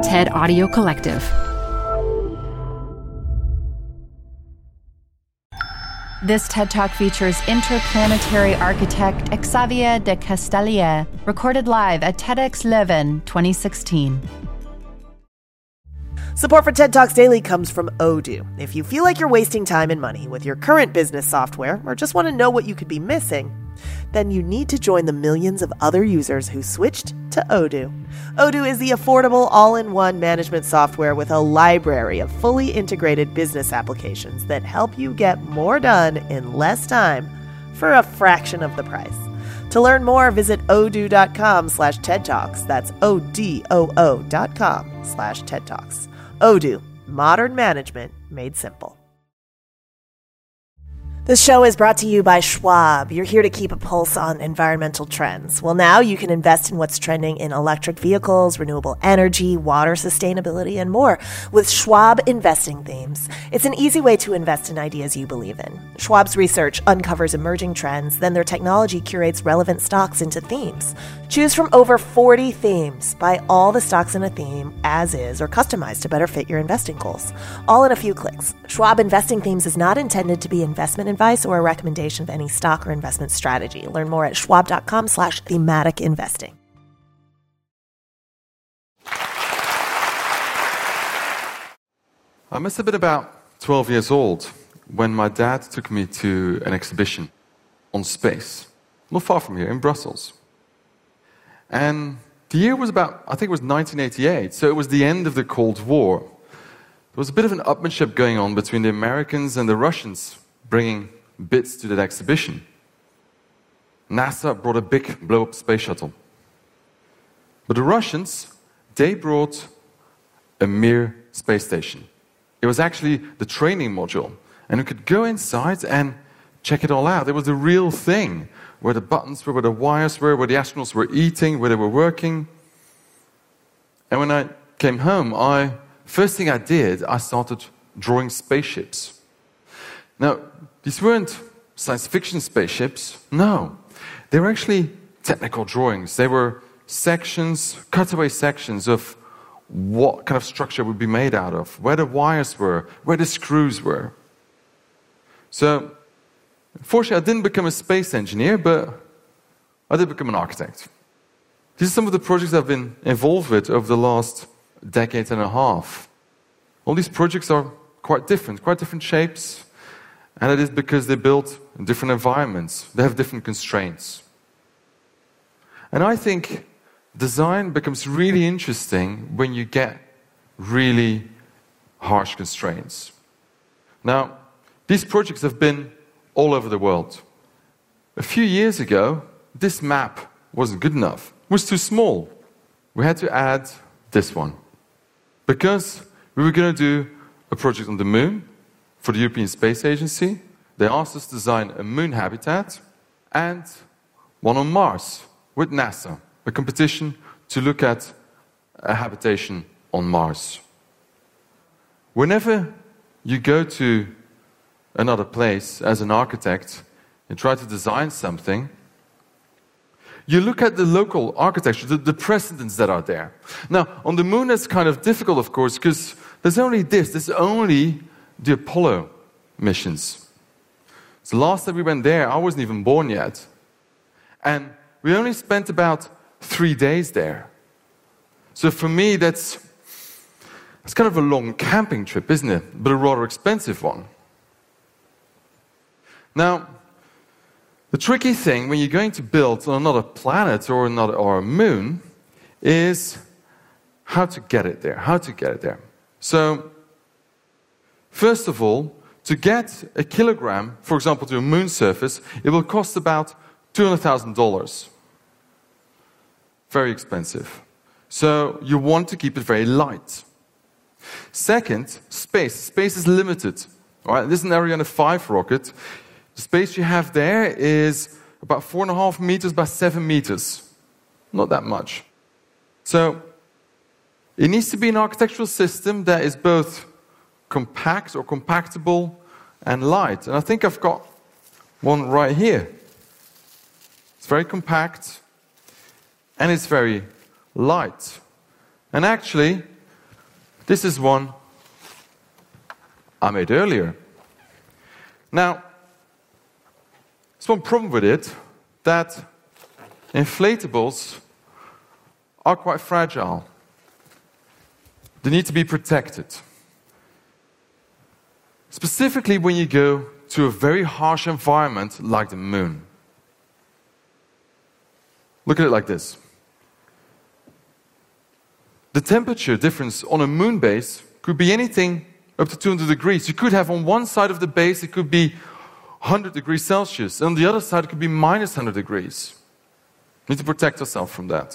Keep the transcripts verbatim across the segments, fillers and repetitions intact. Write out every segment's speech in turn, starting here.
TED Audio Collective. This TED Talk features interplanetary architect Xavier de Castellier, recorded live at TEDx Leuven twenty sixteen. Support for TED Talks Daily comes from Odoo. If you feel like you're wasting time and money with your current business software, or just want to know what you could be missing, then you need to join the millions of other users who switched to Odoo. Odoo is the affordable all-in-one management software with a library of fully integrated business applications that help you get more done in less time for a fraction of the price. To learn more, visit odoo.com slash TED Talks. That's O-D-O-O dot com slash TED Talks. Odoo, modern management made simple. This show is brought to you by Schwab. You're here to keep a pulse on environmental trends. Well, now you can invest in what's trending in electric vehicles, renewable energy, water sustainability, and more with Schwab Investing Themes. It's an easy way to invest in ideas you believe in. Schwab's research uncovers emerging trends, then their technology curates relevant stocks into themes. Choose from over forty themes. Buy all the stocks in a theme as is or customized to better fit your investing goals. All in a few clicks. Schwab Investing Themes is not intended to be investment advice or a recommendation of any stock or investment strategy. Learn more at schwab.com slash thematic investing. I must have been about twelve years old when my dad took me to an exhibition on space, not far from here in Brussels. And the year was about, I think it was nineteen eighty-eight, so it was the end of the Cold War. There was a bit of an upmanship going on between the Americans and the Russians, bringing bits to that exhibition. NASA brought a big blow-up space shuttle. But the Russians, they brought a Mir space station. It was actually the training module, and you could go inside and check it all out. It was the real thing, where the buttons were, where the wires were, where the astronauts were eating, where they were working. And when I came home, I first thing I did, I started drawing spaceships. Now, these weren't science fiction spaceships, no. They were actually technical drawings. They were sections, cutaway sections of what kind of structure would be made out of, where the wires were, where the screws were. So, unfortunately, I didn't become a space engineer, but I did become an architect. These are some of the projects I've been involved with over the last decade and a half. All these projects are quite different, quite different shapes, and it is because they're built in different environments. They have different constraints. And I think design becomes really interesting when you get really harsh constraints. Now, these projects have been all over the world. A few years ago, this map wasn't good enough. It was too small. We had to add this one. Because we were going to do a project on the moon for the European Space Agency. They asked us to design a moon habitat and one on Mars with NASA, a competition to look at a habitation on Mars. Whenever you go to another place as an architect and try to design something, you look at the local architecture, the, the precedents that are there. Now, on the moon, that's kind of difficult, of course, because there's only this. There's only the Apollo missions. So last time we went there, I wasn't even born yet. And we only spent about three days there. So for me, that's, that's kind of a long camping trip, isn't it? But a rather expensive one. Now, the tricky thing when you're going to build on another planet or another or a moon is how to get it there, how to get it there. So, first of all, to get a kilogram, for example, to a moon surface, it will cost about two hundred thousand dollars. Very expensive. So, you want to keep it very light. Second, space. Space is limited. All right, this is an Ariane five rocket. The space you have there is about four and a half meters by seven meters. Not that much. So, it needs to be an architectural system that is both compact or compactable and light. And I think I've got one right here. It's very compact and it's very light. And actually, This is one I made earlier. Now, there's one problem with it, that inflatables are quite fragile. They need to be protected. Specifically when you go to a very harsh environment like the moon. Look at it like this. The temperature difference on a moon base could be anything up to two hundred degrees. You could have on one side of the base, it could be one hundred degrees Celsius. And on the other side, it could be minus one hundred degrees. You need to protect yourself from that.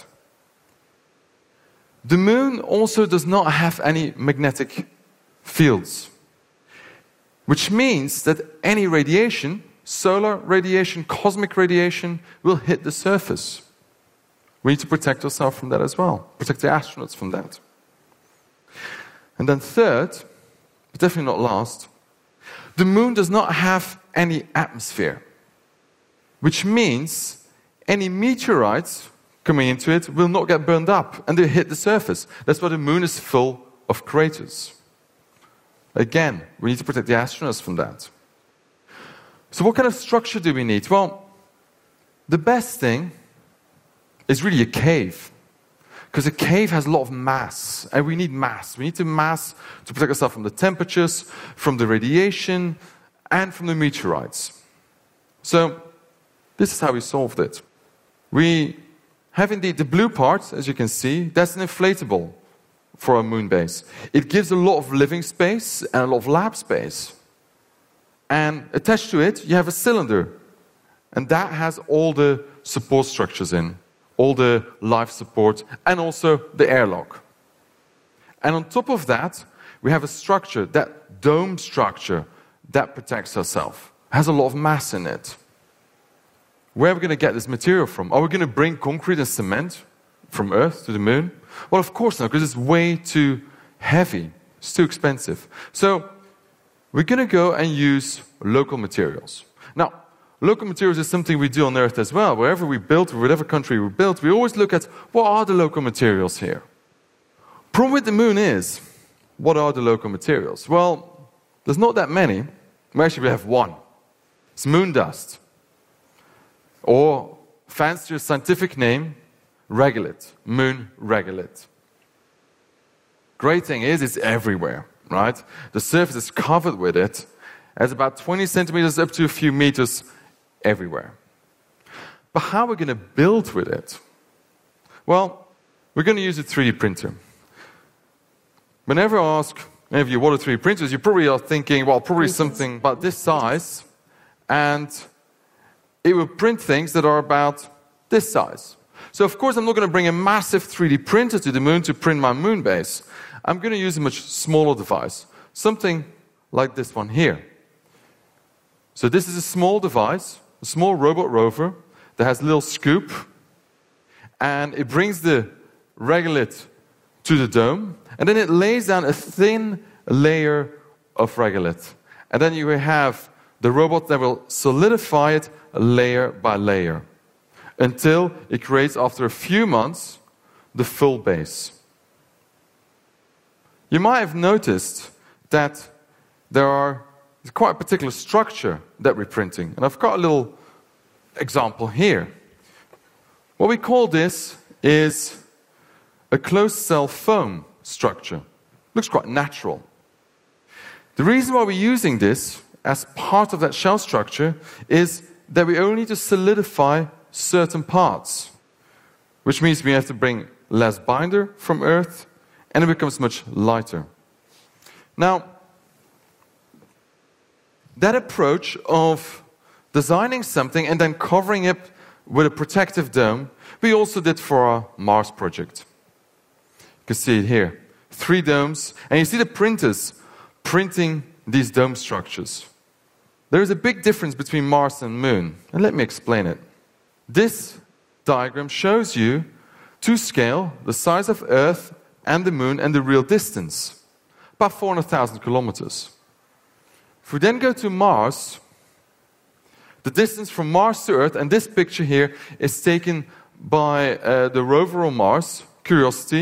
The moon also does not have any magnetic fields, which means that any radiation, solar radiation, cosmic radiation, will hit the surface. We need to protect ourselves from that as well. Protect the astronauts from that. And then third, but definitely not last, the moon does not have any atmosphere, which means any meteorites coming into it will not get burned up and they hit the surface. That's why the moon is full of craters. Again, we need to protect the astronauts from that. So what kind of structure do we need? Well, the best thing is really a cave. Because a cave has a lot of mass, and we need mass. We need to mass to protect ourselves from the temperatures, from the radiation, and from the meteorites. So, this is how we solved it. We have indeed the blue part, as you can see, that's an inflatable for our moon base. It gives a lot of living space and a lot of lab space. And attached to it, you have a cylinder. And that has all the support structures in. All the life support, and also the airlock. And on top of that, we have a structure, that dome structure, that protects ourselves. Has a lot of mass in it. Where are we going to get this material from? Are we going to bring concrete and cement from Earth to the moon? Well, of course not, because it's way too heavy. It's too expensive. So, we're going to go and use local materials. Now, local materials is something we do on Earth as well. Wherever we build, or whatever country we build, we always look at what are the local materials here. Problem with the moon is, what are the local materials? Well, there's not that many. We actually have one. It's moon dust. Or, fancier scientific name, regolith. Moon regolith. Great thing is, it's everywhere, right? The surface is covered with it. It's about twenty centimeters up to a few meters everywhere. But how are we going to build with it? Well, we're going to use a three D printer. Whenever I ask any of you what are three D printers, you probably are thinking, well, probably something about this size, and it will print things that are about this size. So of course I'm not going to bring a massive three D printer to the moon to print my moon base. I'm going to use a much smaller device, something like this one here. So this is a small device, a small robot rover that has a little scoop, and it brings the regolith to the dome, and then it lays down a thin layer of regolith. And then you will have the robot that will solidify it layer by layer until it creates, after a few months, the full base. You might have noticed that there are It's quite a particular structure that we're printing. And I've got a little example here. What we call this is a closed cell foam structure. Looks quite natural. The reason why we're using this as part of that shell structure is that we only need to solidify certain parts, which means we have to bring less binder from Earth, and it becomes much lighter. Now, that approach of designing something and then covering it with a protective dome, we also did for our Mars project. You can see it here. Three domes, and you see the printers printing these dome structures. There is a big difference between Mars and Moon, and let me explain it. This diagram shows you, to scale, the size of Earth and the Moon and the real distance, about four hundred thousand kilometers. If we then go to Mars, the distance from Mars to Earth, and this picture here is taken by uh, the rover on Mars, Curiosity,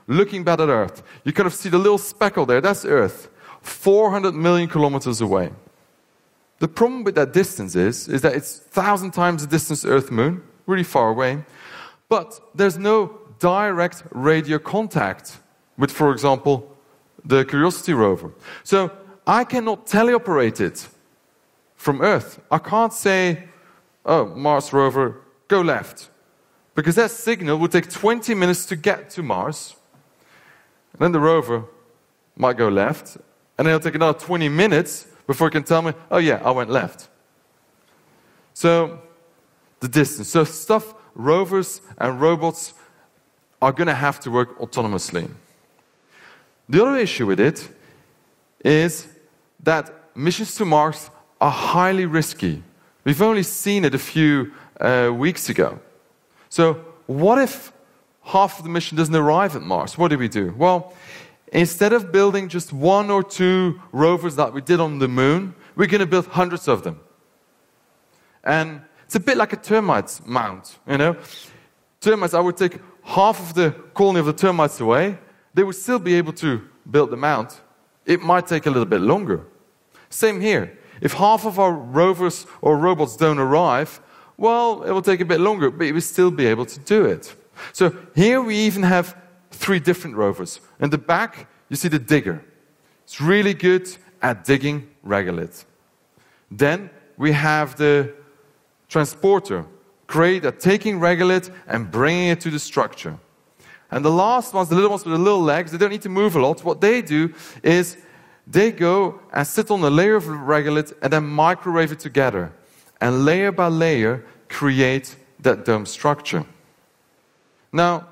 looking back at Earth. You kind of see the little speckle there, that's Earth, four hundred million kilometers away. The problem with that distance is, is that it's a thousand times the distance Earth-Moon, really far away, but there's no direct radio contact with, for example, the Curiosity rover. So I cannot teleoperate it from Earth. I can't say, oh, Mars rover, go left. Because that signal would take twenty minutes to get to Mars. And then the rover might go left, and then it'll take another twenty minutes before it can tell me, oh yeah, I went left. So, the distance. So stuff, rovers and robots are going to have to work autonomously. The other issue with it is that missions to Mars are highly risky. We've only seen it a few uh, weeks ago. So what if half of the mission doesn't arrive at Mars? What do we do? Well, instead of building just one or two rovers that we did on the moon, we're going to build hundreds of them. And it's a bit like a termite mound, you know. Termites, I would take half of the colony of the termites away, they would still be able to build the mound. It might take a little bit longer. Same here. If half of our rovers or robots don't arrive, well, it will take a bit longer, but we'll still be able to do it. So here we even have three different rovers. In the back, you see the digger. It's really good at digging regolith. Then we have the transporter, great at taking regolith and bringing it to the structure. And the last ones, the little ones with the little legs, they don't need to move a lot. What they do is they go and sit on a layer of regolith and then microwave it together. And layer by layer, create that dome structure. Now,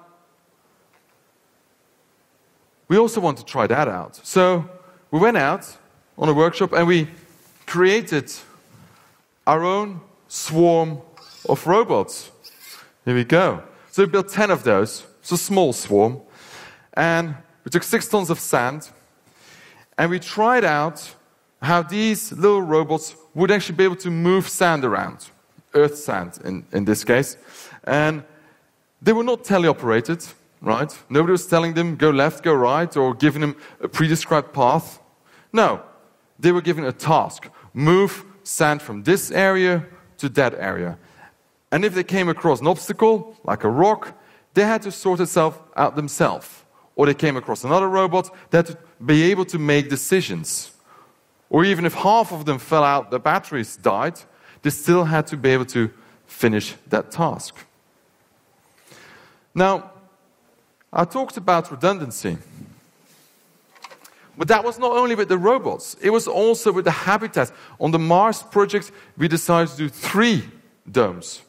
we also want to try that out. So we went out on a workshop and we created our own swarm of robots. Here we go. So we built ten of those. It's a small swarm. And we took six tons of sand. And we tried out how these little robots would actually be able to move sand around. Earth sand, in, in this case. And they were not teleoperated, right? Nobody was telling them, go left, go right, or giving them a pre-described path. No. They were given a task. Move sand from this area to that area. And if they came across an obstacle, like a rock, they had to sort itself out themselves. Or they came across another robot, they had to be able to make decisions. Or even if half of them fell out, the batteries died, they still had to be able to finish that task. Now, I talked about redundancy. But that was not only with the robots, it was also with the habitats. On the Mars project, we decided to do three domes.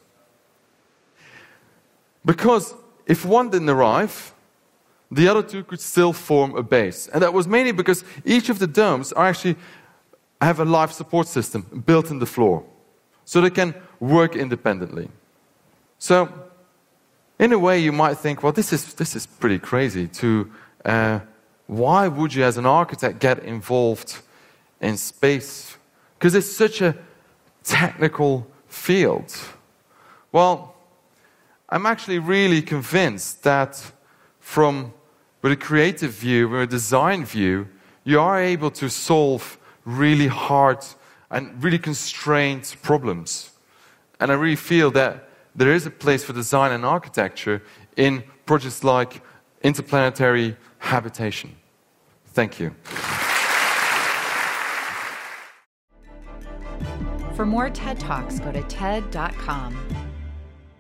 Because if one didn't arrive, the other two could still form a base. And that was mainly because each of the domes are actually have a life support system built in the floor. So they can work independently. So, in a way you might think, well, this is, this is pretty crazy. To uh, why would you as an architect get involved in space? Because it's such a technical field. Well, I'm actually really convinced that from with a creative view, with a design view, you are able to solve really hard and really constrained problems. And I really feel that there is a place for design and architecture in projects like interplanetary habitation. Thank you. For more TED Talks, go to ted dot com.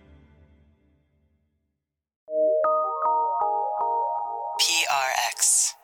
P R X.